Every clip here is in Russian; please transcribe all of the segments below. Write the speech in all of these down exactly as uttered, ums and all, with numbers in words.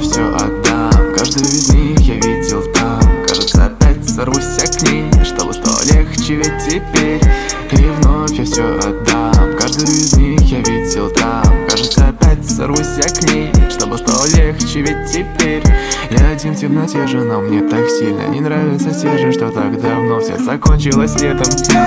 я все отдам. Каждую из них я видел там. Кажется, опять сорвусь я к ней, чтобы стало легче, ведь теперь. И вновь я все отдам. Каждую из них я видел там. Кажется, опять сорвусь я к ней, чтобы стало легче, ведь теперь. Я один в темноте же, но мне так сильно не нравится те же, что так давно все закончилось летом.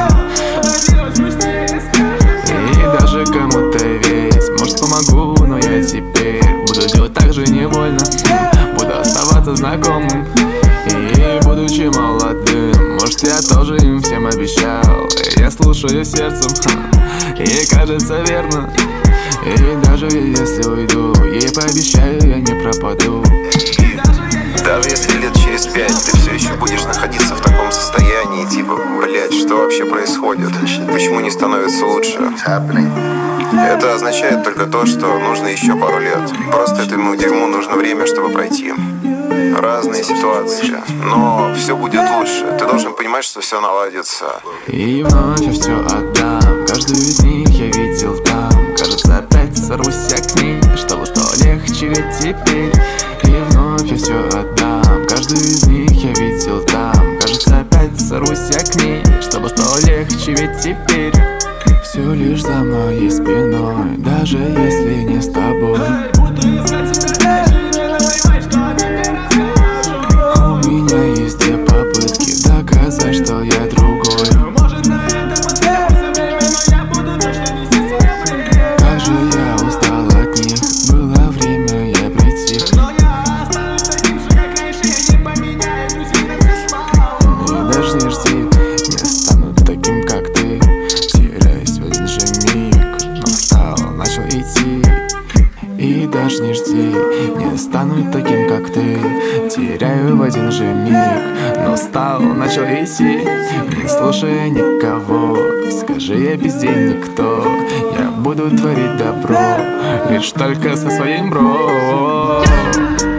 И даже кому-то весь, может, помогу, но я теперь буду делать так же невольно. Буду оставаться знакомым и будучи молодым. Может, я тоже им всем обещал. Я слушаю сердцем, и кажется верно. И даже если уйду, ей пообещаю, я не пропаду. Даже если лет через пять ты все еще будешь находиться в таком состоянии, типа, блять, что вообще происходит? Почему не становится лучше? Это означает только то, что нужно еще пару лет. Просто этому дерьму нужно время, чтобы пройти. Разные ситуации, но все будет лучше. Ты должен понимать, что все наладится. И вновь я все отдам. Каждую из них я видел там. Кажется, опять сорвусь я к ней, чтобы стало легче, ведь теперь. И вновь я все отдам. Каждую из них я видел там. Кажется, опять сорвусь я к ней, чтобы стало легче, ведь теперь. Все лишь за моей спиной, даже если не с тобой. У меня есть две попытки доказать, что я другой. Как же я устал от них, было время, я притих. И даже не жди, не стану таким, как ты. Теряюсь в один же миг, но встал, начал идти. И даже не жди, не стану таким, как ты. Теряю в один же миг, но встал, начал идти. Не слушая никого, скажи, я без денег никто. Я буду творить добро, лишь только со своим бро.